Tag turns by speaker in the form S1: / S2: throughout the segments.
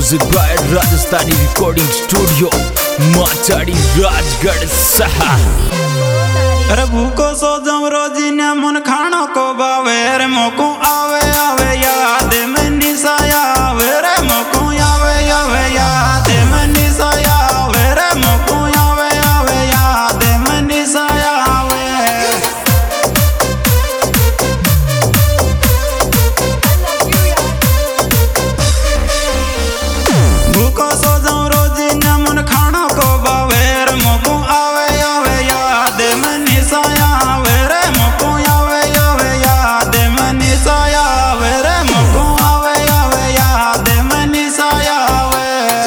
S1: Music by Rajasthani Recording Studio, Machadi Rajgarh Saha.
S2: अरे भूको सो जाऊं रोजी ने मन खाना को बावे रे मोको आवे आवे याद में निसाया आवे रे मोको आवे आवे याद में निसाया आवे रे मोको आवे आवे याद में निसाया आवे भूको सो जाऊं रोजी ने मन खाना को बावे रे मोको आवे आवे याद में निसाया आवे रे मोको आवे आवे याद में निसाया आवे रे मोको आवे आवे याद में निसाया आवे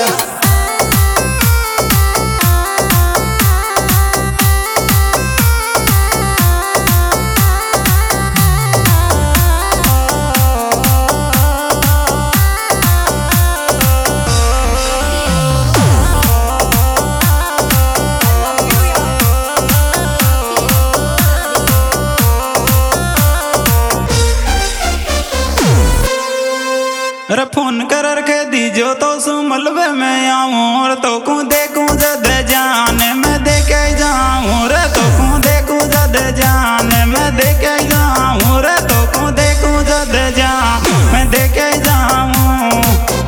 S2: अरे फोन कर के दीजो तो सु मलबे में आऊं और तो को देखूं जद जाने मैं देखे जाऊं रे तो को देखूं जद जाने मैं देखे जाऊं रे तो को देखूं जद जान मैं देखे जाऊं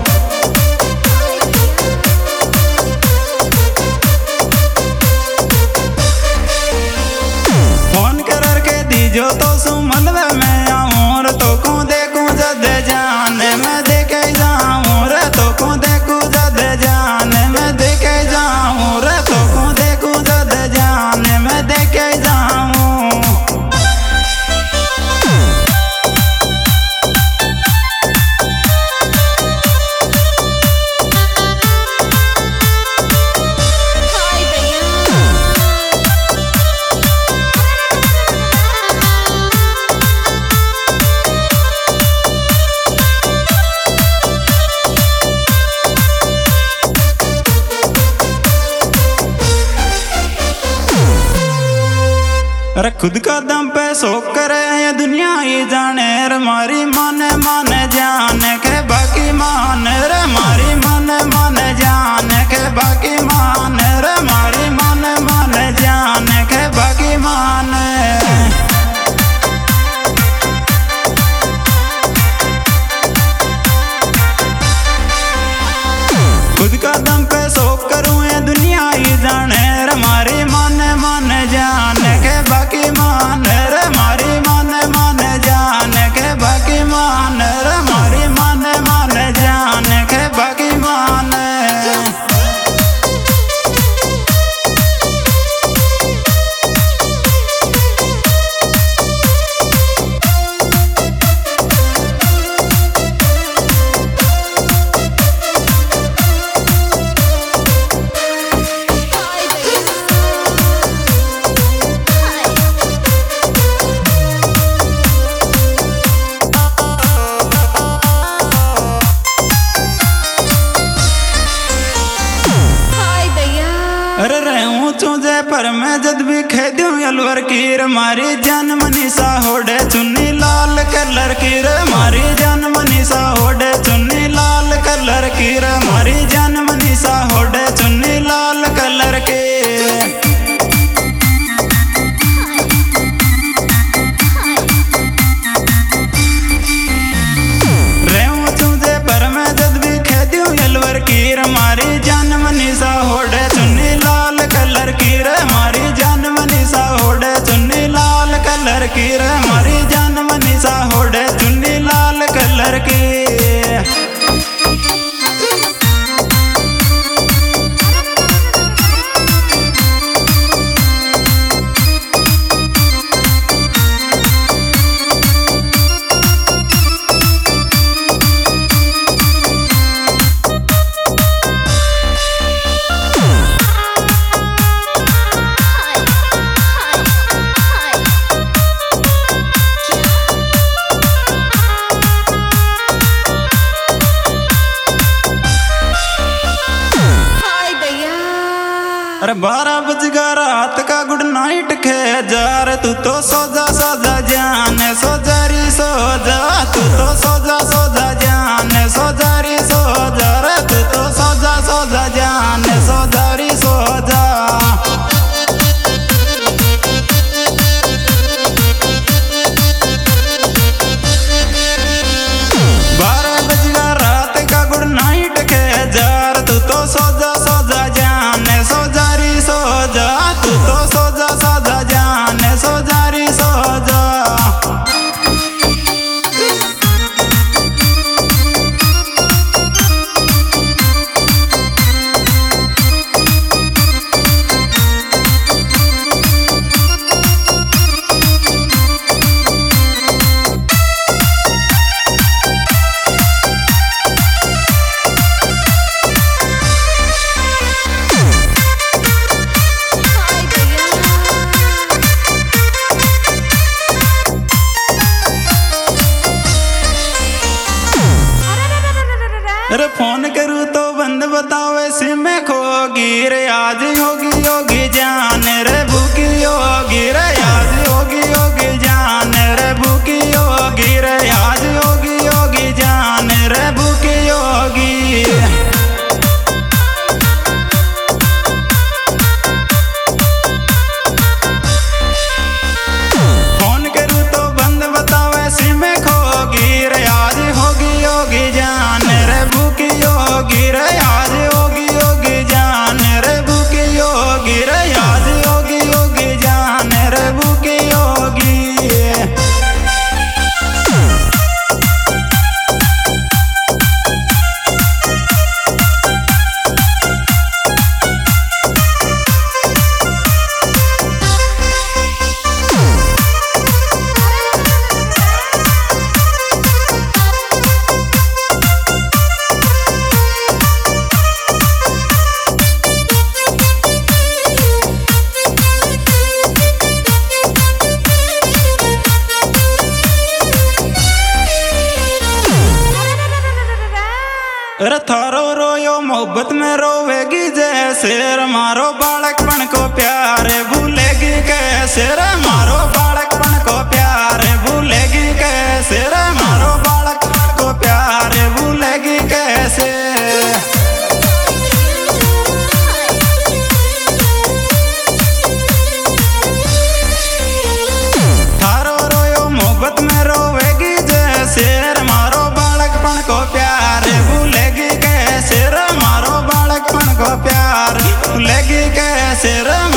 S2: फोन कर के दीजो तो सु मलबे में आऊं और तो को देखूं जद जाने मैं देखे जाऊं रे तो को देखूं जद जाने मैं देखे जाऊं रे तो को देखूं जद जाने मैं देखे जाऊं अरे खुद का दम पे शोक करे ये दुनिया ही जाने रे मारी माने माने जाने के बाकी माने रे मारी माने माने जाने के बाकी माने रे मारी माने माने जाने के बाकी माने खुद का दम पे शोक करूं ये दुनिया ही जाने रे मारी माने माने जाने के बाकी माने रे मारी माने माने जाने के बाकी माने रे मारी माने माने जाने के बाकी माने अरे रहूं चूजे पर मैं जद भी खेदूं अलवर की रे मारी जान मनीषा होड़े चुन्नी लाल कलर की रे मारी जान मनीषा होड़े चुन्नी लाल कलर की रे मारी जान मनीषा होड़े चुन्नी लाल कलर की रहूं चूजे पर मैं जद भी खेदूं अलवर की रे मारी जान मनीषा होड़े चुन्नी लाल कलर की रे मारी जान मनीषा होड़े चुन्नी लाल कलर की रे मारी जान मनीषा होड़े चुन्नी लाल कलर की अरे 12 बज गया रात का गुड नाइट खे जा रे तू तो सो जा जाने सो जा री सो जा तू तो सो जा जाने सो जा री सो जा रे तू होगी रे आज होगी होगी जान रे भूखी होगी रे आज होगी होगी जान रे भूखी होगी रे आज होगी होगी जान रे भूखी होगी। फोन करूँ तो बंद बतावे सिम खोगी रे आज होगी होगी जान रे भूखी होगी रे आज होगी होगी जान रे भूखी होगी रे आज होगी होगी जान रे भूखी होगी। अरे थारो रोयो मोहब्बत में रोवेगी जैसे रे मारो बालकपन को प्यार भूलेगी कैसे रे मारो बालकपन को प्यार भूलेगी कैसे रे मारो बालकपन को प्यार भूलेगी कैसे। थारो रोयो मोहब्बत में रोवेगी जैसे रे मारो बालकपन को प्यार भूलेगी कैसे रे मारो बालकपन को प्यार भूलेगी कैसे रे